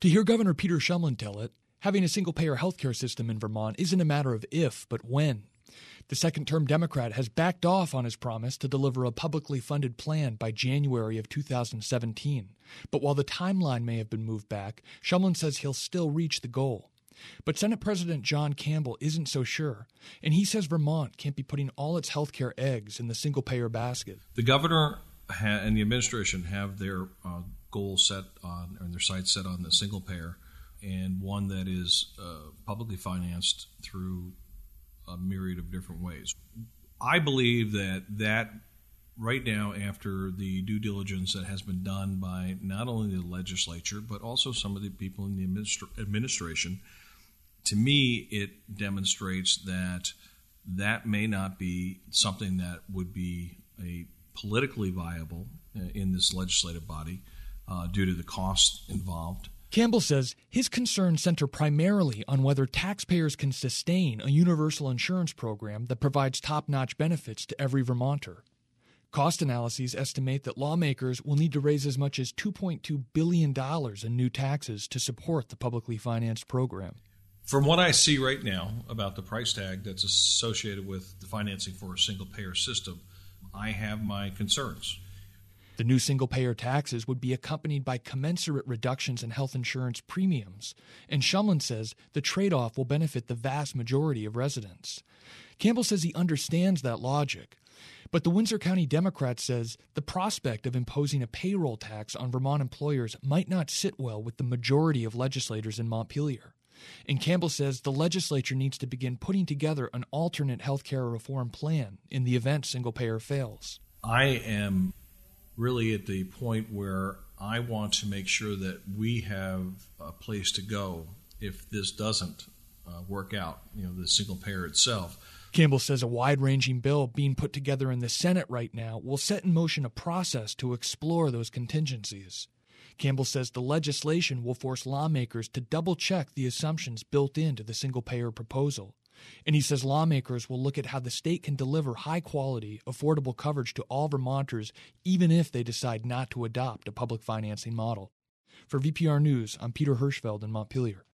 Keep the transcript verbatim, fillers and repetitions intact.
To hear Governor Peter Shumlin tell it, having a single-payer healthcare system in Vermont isn't a matter of if, but when. The second-term Democrat has backed off on his promise to deliver a publicly funded plan by January of two thousand seventeen. But while the timeline may have been moved back, Shumlin says he'll still reach the goal. But Senate President John Campbell isn't so sure, and he says Vermont can't be putting all its healthcare eggs in the single-payer basket. The governor ha- and the administration have their uh, goal set on, or their sights set on the single-payer, and one that is uh, publicly financed through a myriad of different ways. I believe that that right now, after the due diligence that has been done by not only the legislature, but also some of the people in the administra- administration, to me, it demonstrates that that may not be something that would be a politically viable uh, in this legislative body uh, due to the costs involved. Campbell says his concerns center primarily on whether taxpayers can sustain a universal insurance program that provides top-notch benefits to every Vermonter. Cost analyses estimate that lawmakers will need to raise as much as two point two billion dollars in new taxes to support the publicly financed program. From what I see right now about the price tag that's associated with the financing for a single-payer system, I have my concerns. The new single-payer taxes would be accompanied by commensurate reductions in health insurance premiums, and Shumlin says the trade-off will benefit the vast majority of residents. Campbell says he understands that logic, but the Windsor County Democrat says the prospect of imposing a payroll tax on Vermont employers might not sit well with the majority of legislators in Montpelier. And Campbell says the legislature needs to begin putting together an alternate health care reform plan in the event single-payer fails. I am really at the point where I want to make sure that we have a place to go if this doesn't uh, work out, you know, the single payer itself. Campbell says a wide-ranging bill being put together in the Senate right now will set in motion a process to explore those contingencies. Campbell says the legislation will force lawmakers to double-check the assumptions built into the single-payer proposal. And he says lawmakers will look at how the state can deliver high-quality, affordable coverage to all Vermonters, even if they decide not to adopt a public financing model. For V P R News, I'm Peter Hirschfeld in Montpelier.